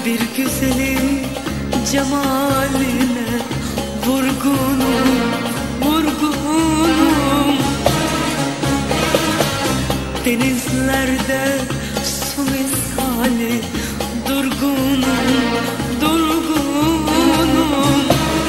Bir güzelin cemaline vurgunum, vurgunum. Denizlerde su misali durgunum, durgunum.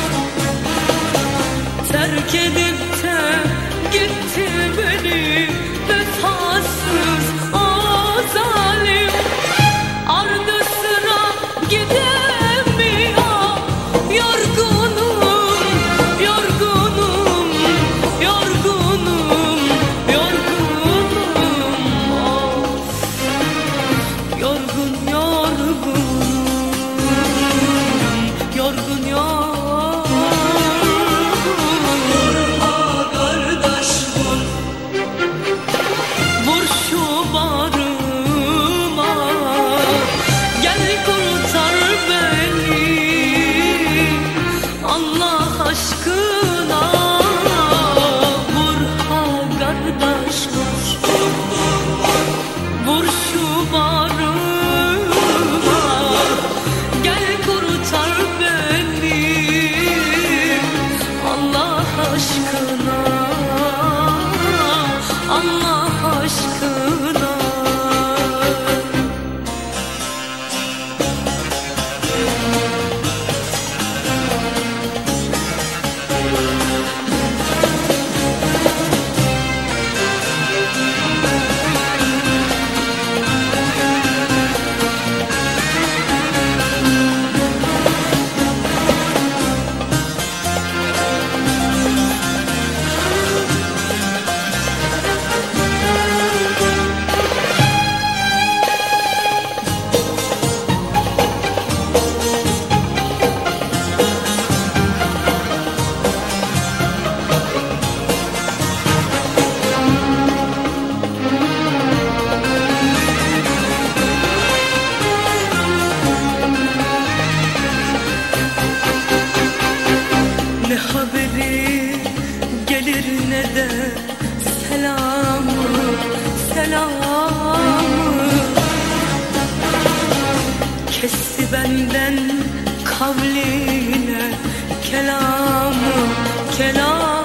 Terk edip de gitti beni vefasız o zalim. Ardı sıra gidemiyor, yorgunum, yorgunum, yorgunum, yorgunum. Of, yorgun, yorgunum, yorgun, yorgun. Aşkına vur ha kardeş vur. Vur şu bağrıma, gel kurtar beni Allah aşkına, Allah aşkına. Ne haberi gelir ne de selamı, selamı. Kesti benden kavliyle kelamı, kelamı.